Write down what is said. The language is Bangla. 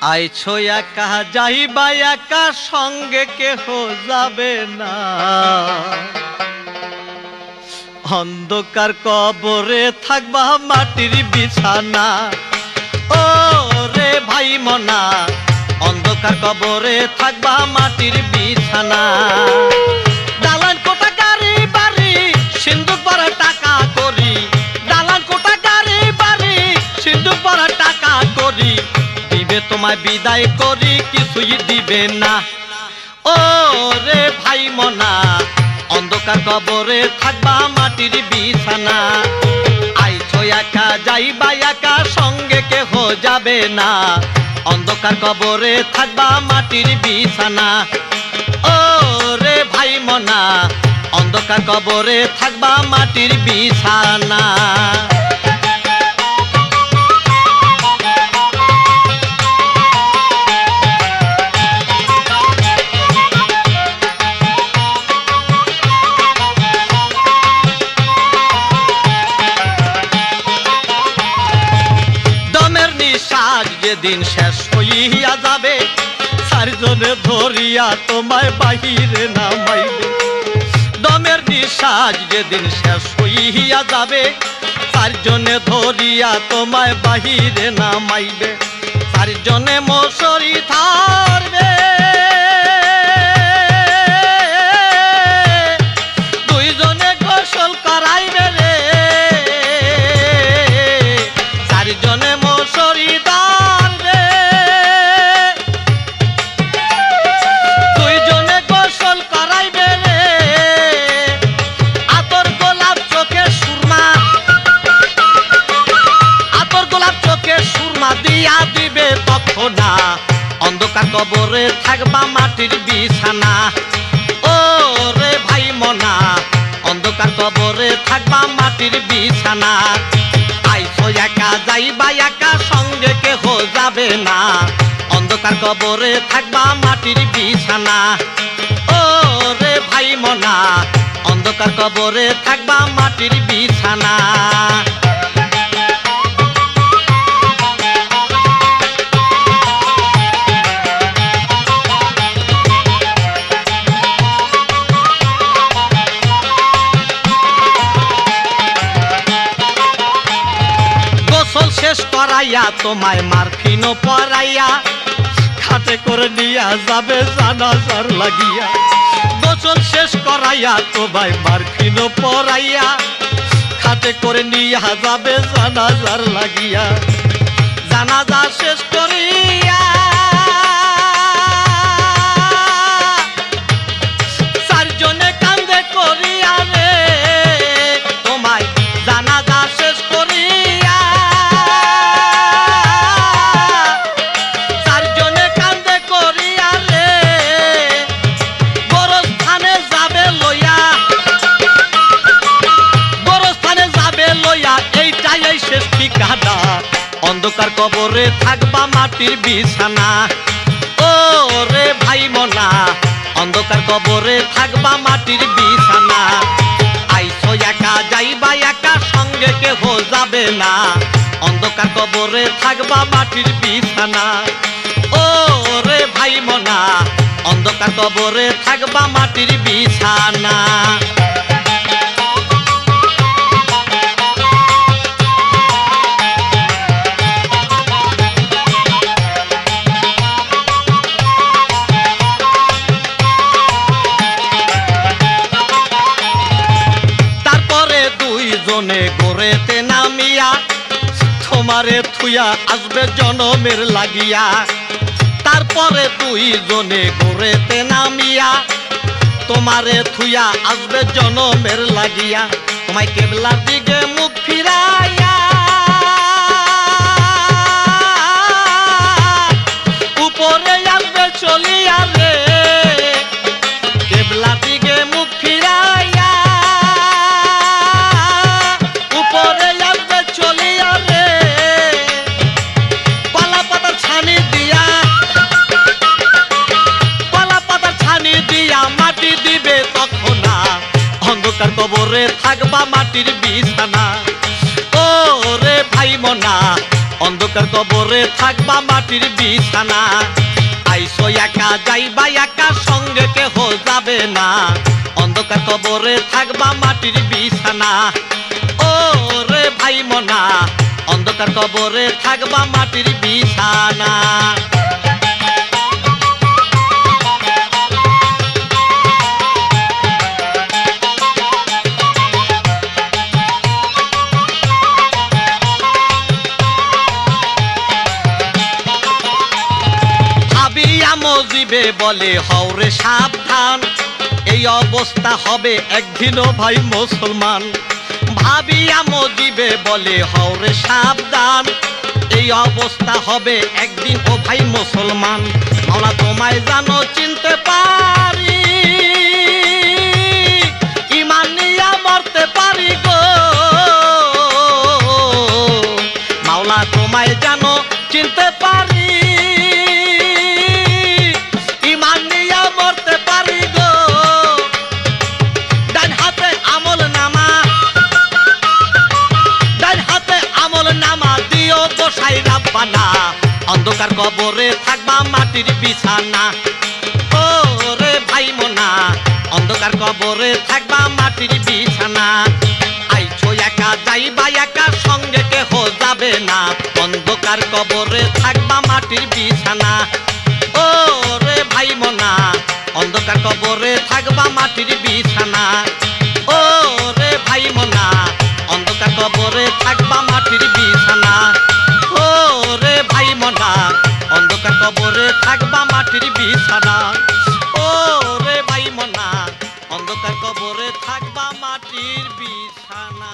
আইছো একা যাইবা একা সঙ্গে কেহ যাবে না অন্ধকার কবরে থাকবা মাটির বিছানা ও রে ভাই মনা অন্ধকার কবরে থাকবা মাটির বিছানা দালান কোটা গাড়ি বাড়ি সিন্ধুক ভরা টাকা করি দালান কোটা গাড়ি বাড়ি সিন্ধুক ভরা টাকা করি দিবে তোমায় বিদায় করি কিছুই দিবে না ও রে ভাই মনা অন্ধকার কবরে থাকবা মাটির বিছানা আইছো একা যাইবা একা সঙ্গে কেহ যাবে না অন্ধকার কবরে থাকবা মাটির বিছানা ও রে ভাই মনা অন্ধকার কবরে থাকবা মাটির বিছানা যেদিন শেষ হইয়া যাবে চারজনে ধরিয়া তোমায় বাহিরে নামাইবে দমের নিঃশ্বাস যেদিন শেষ হইয়া যাবে চারজনে ধরিয়া তোমায় বাহিরে নামাইবে চারজনে মশারি ধরবে দুইজনে গোসল করাইবে রে চারজনে মশারি দিয়া দিবে তখন অন্ধকার কবরে থাকবা মাটির বিছানা ও রে ভাই মনা অন্ধকার কবরে থাকবা মাটির বিছানা আইছো একা যাইবা একা সঙ্গে কেহ যাবে না অন্ধকার কবরে থাকবা মাটির বিছানা ও রে ভাই মনা অন্ধকার কবরে থাকবা মাটির বিছানা শেষ করাইয়া তোমায় মারফিনও পরাইয়া খাটে করে নিয়া যাবে জানাজার লাগিয়া গোসল শেষ করাইয়া তোমায় মারফিনও পরাইয়া খাটে করে নিয়া যাবে জানাজার লাগিয়া জানাজা শেষ করিয়া চারজনে কান্দে করিয়া রে তোমায় জানাজা শেষ করিয়া অন্ধকার কবরে থাকবা মাটির বিছানা ও রে ভাই মনা অন্ধকার কবরে থাকবা মাটির বিছানা আইছো একা যাইবা একা সঙ্গে কেহ যাবে না অন্ধকার কবরে থাকবা মাটির বিছানা ও রে ভাই মনা অন্ধকার কবরে থাকবা মাটির বিছানা গোরেতে নামিয়া তোমারে থুয়া আসবে জনমের লাগিয়া তারপরে দুইজনে গোরেতে নামিয়া তোমারে থুয়া আসবে জনমের লাগিয়া তোমায় কেবলার দিকে মুখ ফিরাইয়া উপরে আসবে চলিয়া রে কেবলার দিকে মুখ ফিরাইয়া অন্ধকার কবরে থাকবা মাটির বিছানা ও রে ভাই মনা অন্ধকার কবরে থাকবা মাটির বিছানা আইসো একা যাইবা একা সঙ্গে কেহ যাবে না অন্ধকার কবরে থাকবা মাটির বিছানা ও রে ভাই মনা অন্ধকার কবরে থাকবা মাটির বিছানা মজিবে বলে হওরে সাবধান এই অবস্থা হবে একদিনও ভাই মুসলমান ভাবিয়া মজিবে বলে হওরে সাবধান এই অবস্থা হবে একদিন ও ভাই মুসলমান মাওলা তোমায় জানো চিনতে পারি ঈমান নিয়া মরতে পারি গো মাওলা তোমায় জানো চিনতে পারি অন্ধকার কবরে থাকবা মাটির বিছানা ও রে ভাই মোনা অন্ধকার কবরে থাকবা মাটির বিছানা আইছো একা যাইবা একা সঙ্গে কেহ যাবে না অন্ধকার কবরে থাকবা মাটির বিছানা ও রে ভাই মোনা অন্ধকার কবরে থাকবা মাটির বিছানা ও রে ভাই মোনা অন্ধকার কবরে থাকবা মাটির বিছানা ও রে ভাই মনা অন্ধকার কবরে থাকবা মাটির বিছানা ও রে ভাই মনা অন্ধকার কবরে থাকবা মাটির বিছানা।